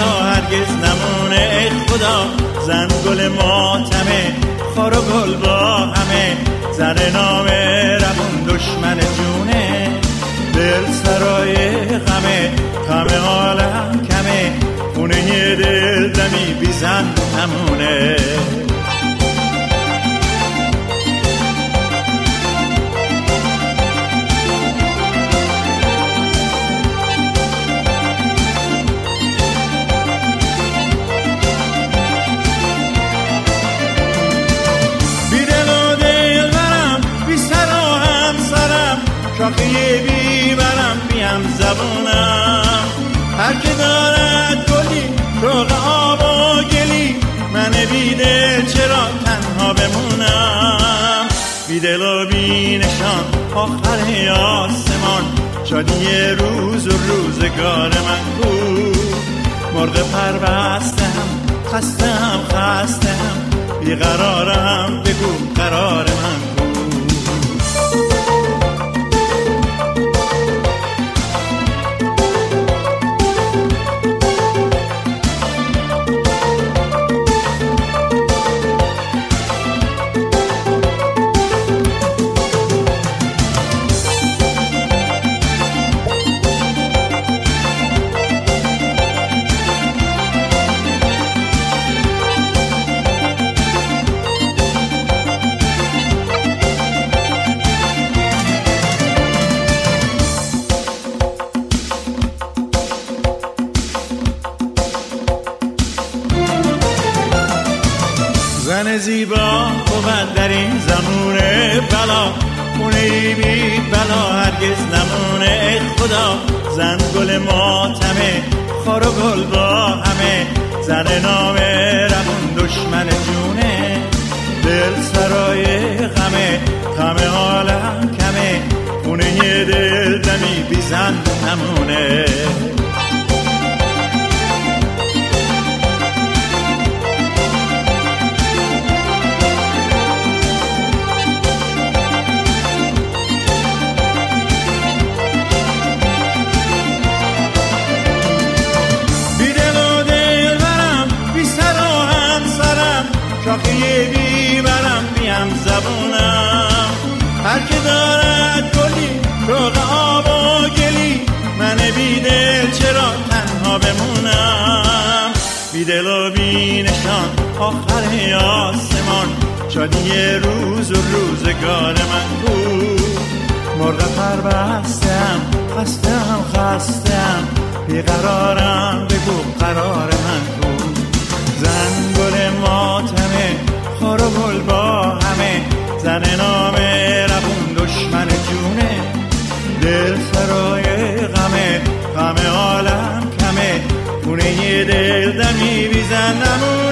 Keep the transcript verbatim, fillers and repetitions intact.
بلا هرگز نمونه. ای خدا زن گل ماتمه، خار و گل با همه، زن نام روون دشمن جونه. دل سرای غمه، غم عالم کمه، خونه دل دمی بی زن نمونه. شاخه بیبرم بیم زبونم، هر که دارد گلی شوق آب و گلی، من بیدل چرا تنها بمونم. بیدل و بی نشان آخر آسمان، شادی روز و روزگار من کو. مرغ پر بستم خستم خستم، بیقرارم بگو قرار من کو. زن زیبا بود در این زمونه بلا، خونه بی بلا هرگز نمونه. ای خدا زن گل ماتمه، خار و گل با همه، زن نام روون دشمن جونه. دل سرای غمه، غم عالم کمه، خونه دل دمی بی زن نمونه. شاخه بیبرم بیم زبونم، هر که دارد گلی شوق آب و گلی، من بیدل چرا تنها بمونم. بیدل و بی نشان آخر آسمان، شادی روز و روزگار من کو. مرغ پر بستم خستم خستم، بیقرارم بگو قرار من کو. زن گل ماتمه، خار و گل با همه، زن نام روون دشمن جونه. دل سرای غمه، غم عالم کمه، خونه دل دمی بی زن نمونه.